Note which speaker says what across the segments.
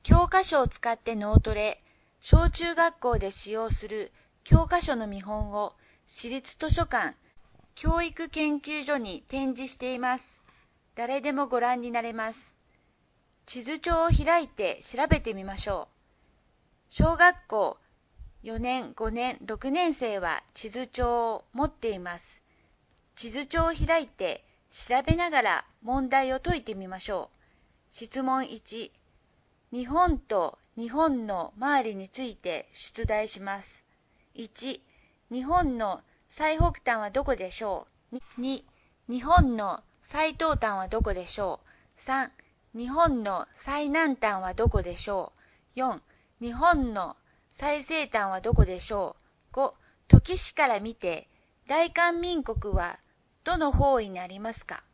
Speaker 1: 教科書を使って脳トレ、小中学校で使用する教科書の見本を私立図書館、教育研究所に展示しています。誰でもご覧になれます。地図帳を開いて調べてみましょう。小学校4年、5年、6年生は地図帳を持っています。地図帳を開いて調べながら問題を解いてみましょう。質問1、日本と日本の周りについて出題します。1、日本の最北端はどこでしょう。2、日本の最東端はどこでしょう。3、日本の最南端はどこでしょう。4、日本の最西端はどこでしょう。5、時市から見て大韓民国はどの方位にありますか。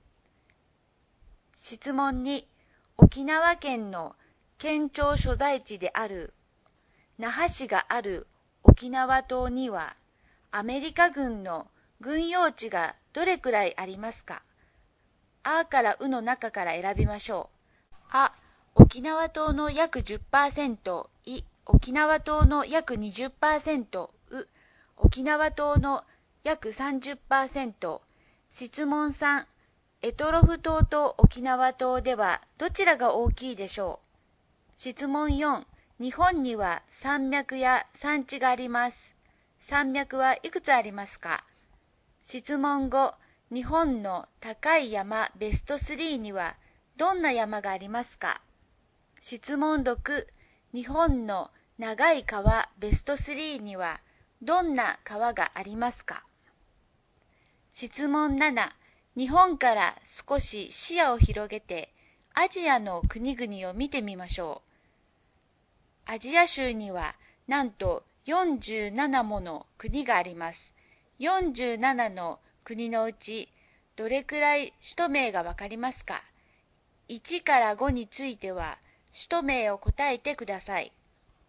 Speaker 1: 質問2、沖縄県の県庁所在地である那覇市がある沖縄島にはアメリカ軍の軍用地がどれくらいありますか。あからうの中から選びましょう。あ、沖縄島の約 10%、い、沖縄島の約 20%、う、沖縄島の約 30%。質問3、択捉島と沖縄島ではどちらが大きいでしょう。質問4、日本には山脈や山地があります。山脈はいくつありますか。質問5、日本の高い山ベスト3にはどんな山がありますか。質問6、日本の長い川ベスト3にはどんな川がありますか。質問7、日本から少し視野を広げてアジアの国々を見てみましょう。アジア州にはなんと47もの国があります。47の国のうちどれくらい首都名がわかりますか。1から5については首都名を答えてください。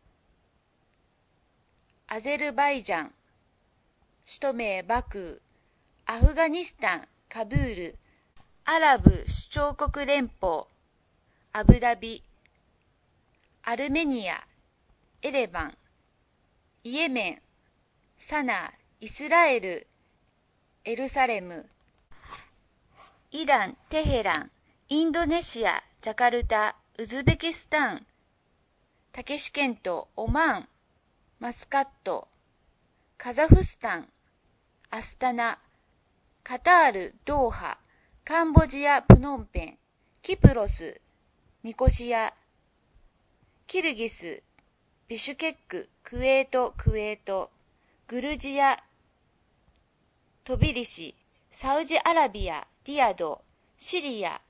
Speaker 1: アゼルバイジャン、首都名バクー、アフガニスタン、カブール、アラブ首長国連邦、アブダビ、アルメニア、エレバン、イエメン、サナー、イスラエル、エルサレム、イラン、テヘラン、インドネシア、ジャカルタ、ウズベキスタン、タケシケント、オマーン、マスカット、カザフスタン、アスタナ、カタール、ドーハ、カンボジア、プノンペン、キプロス、ニコシア、キルギス、ビシュケック、クウェート、グルジア、トビリシ、サウジアラビア、リヤド、シリア、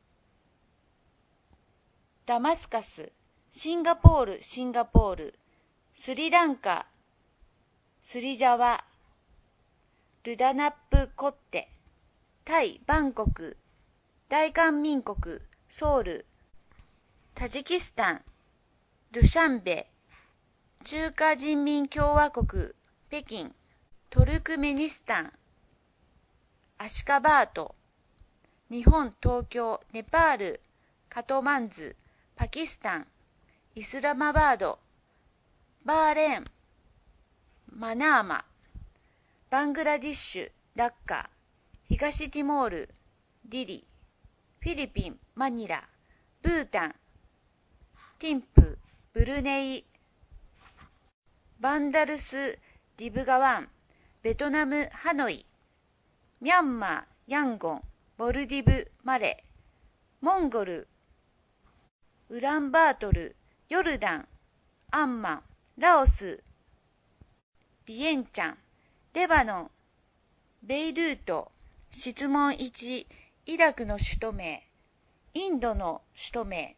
Speaker 1: ダマスカス、シンガポール、スリランカ、スリジャワ、ルダナップコッテ、タイ、バンコク、大韓民国、ソウル、タジキスタン、ドゥシャンベ、中華人民共和国、北京、トルクメニスタン、アシカバート、日本、東京、ネパール、カトマンズ、パキスタン、イスラマバード、バーレーン、マナーマ、バングラディッシュ、ダッカ、東ティモール、ディリ、フィリピン、マニラ、ブータン、ティンプ、ブルネイ、バンダルス・ディブガワン、ベトナム・ハノイ、ミャンマー、ヤンゴン、ボルディブ、マレ、モンゴル、ウランバートル、ヨルダン、アンマン、ラオス、ビエンチャン、レバノン、ベイルート。質問1、イラクの首都名、インドの首都名、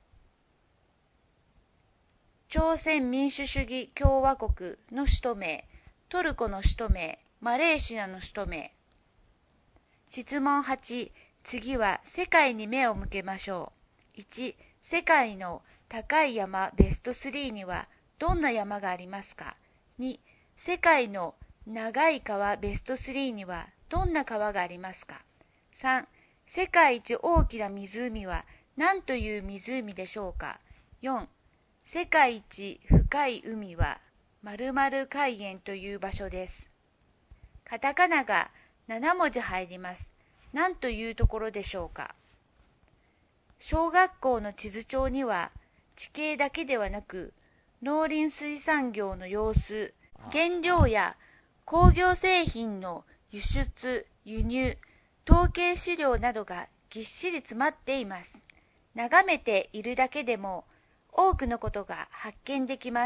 Speaker 1: 朝鮮民主主義共和国の首都名、トルコの首都名、マレーシアの首都名。質問8、次は世界に目を向けましょう。1、世界の高い山ベスト3にはどんな山がありますか。2、世界の長い川ベスト3にはどんな川がありますか。3、世界一大きな湖は何という湖でしょうか。 4、世界一深い海は〇〇海岸という場所です。カタカナが7文字入ります。何というところでしょうか。小学校の地図帳には地形だけではなく農林水産業の様子、原料や工業製品の輸出、輸入、統計資料などがぎっしり詰まっています。眺めているだけでも多くのことが発見できます。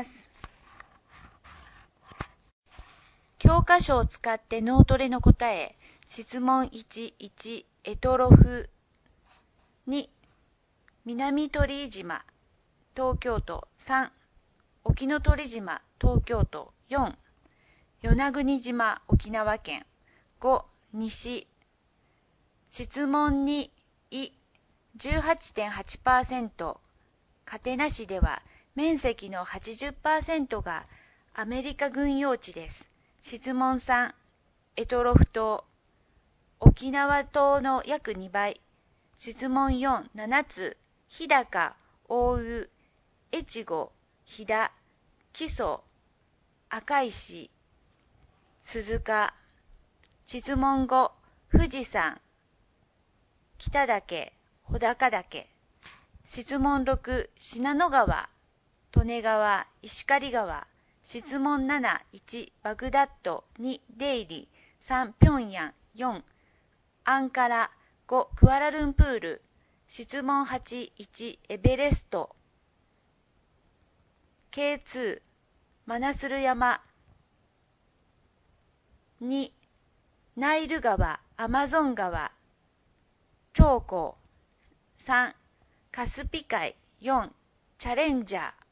Speaker 1: 教科書を使って脳トレの答え。質問1、1、択捉。2、南鳥居島、東京都。3、沖ノ鳥島、東京都。4、与那国島、沖縄県。5、西。質問2、い、18.8%。カテナ市では面積の 80% がアメリカ軍用地です。質問3、択捉島。沖縄島の約2倍。質問4、7つ。日高、大宇、越後、飛騨、木曽、赤石、鈴鹿。質問5、富士山、北岳、穂高岳。質問6、信濃川、利根川、石狩川。質問7、1、バグダッド。2、デイリ。3、ピョンヤン。4、アンカラ。5、クアラルンプール。質問8、1、エベレスト。K2、マナスル山。2、ナイル川、アマゾン川。長江。3、カスピ海。4、チャレンジャー。